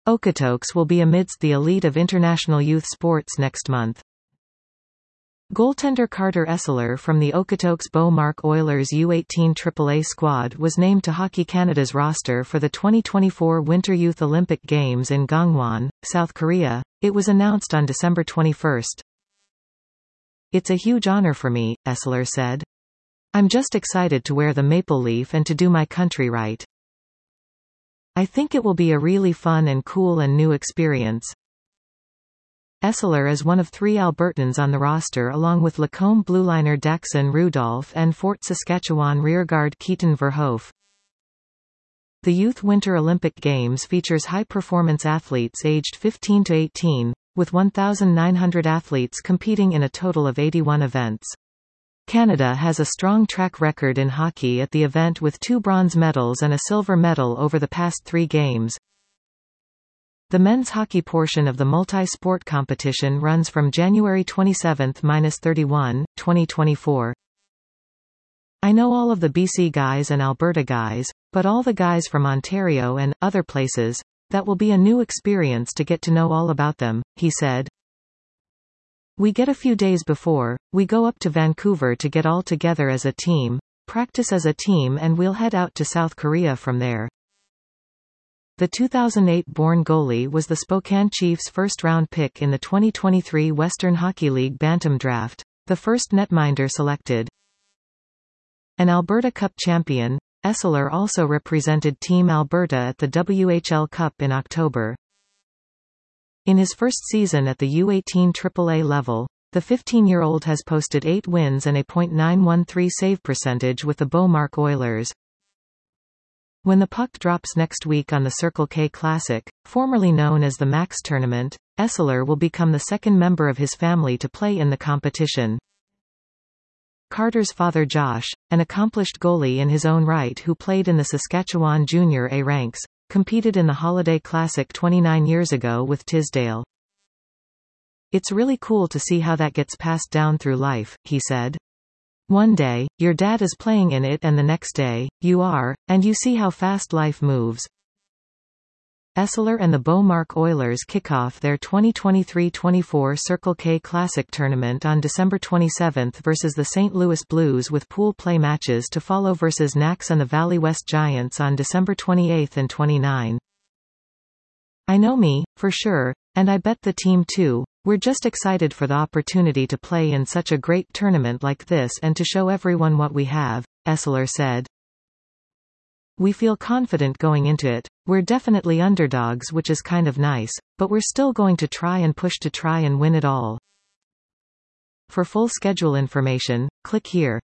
Okotoks will be amidst the elite of international youth sports next month. Goaltender Carter Esseler from the Okotoks Beaumark Oilers U18 AAA squad was named to Hockey Canada's roster for the 2024 Winter Youth Olympic Games in Gangwon, South Korea. It was announced on December 21. "It's a huge honor for me," Esseler said. "I'm just excited to wear the maple leaf and to do my country right. I think it will be a really fun and cool and new experience." Esseler is one of 3 Albertans on the roster along with Lacombe blueliner Daxon Rudolph and Fort Saskatchewan rearguard Keaton Verhoef. The Youth Winter Olympic Games features high-performance athletes aged 15 to 18, with 1,900 athletes competing in a total of 81 events. Canada has a strong track record in hockey at the event with 2 bronze medals and a silver medal over the past 3 games. The men's hockey portion of the multi-sport competition runs from January 27–31, 2024. "I know all of the BC guys and Alberta guys, but all the guys from Ontario and other places, that will be a new experience to get to know all about them," he said. "We get a few days before, we go up to Vancouver to get all together as a team, practice as a team, and we'll head out to South Korea from there." The 2008-born goalie was the Spokane Chiefs' first-round pick in the 2023 Western Hockey League Bantam Draft, the first netminder selected. An Alberta Cup champion, Esseler also represented Team Alberta at the WHL Cup in October. In his first season at the U18 AAA level, the 15-year-old has posted 8 wins and a .913 save percentage with the Beaumark Oilers. When the puck drops next week on the Circle K Classic, formerly known as the Max Tournament, Esseler will become the second member of his family to play in the competition. Carter's father Josh, an accomplished goalie in his own right who played in the Saskatchewan Junior A ranks, competed in the Holiday Classic 29 years ago with Tisdale. "It's really cool to see how that gets passed down through life," he said. "One day, your dad is playing in it and the next day, you are, and you see how fast life moves." Esseler and the Beaumark Oilers kick off their 2023-24 Circle K Classic tournament on December 27 versus the St. Louis Blues with pool play matches to follow versus Knacks and the Valley West Giants on December 28 and 29. "I know me, for sure, and I bet the team too. We're just excited for the opportunity to play in such a great tournament like this and to show everyone what we have," Esseler said. "We feel confident going into it. We're definitely underdogs, which is kind of nice, but we're still going to try and push to try and win it all." For full schedule information, click here.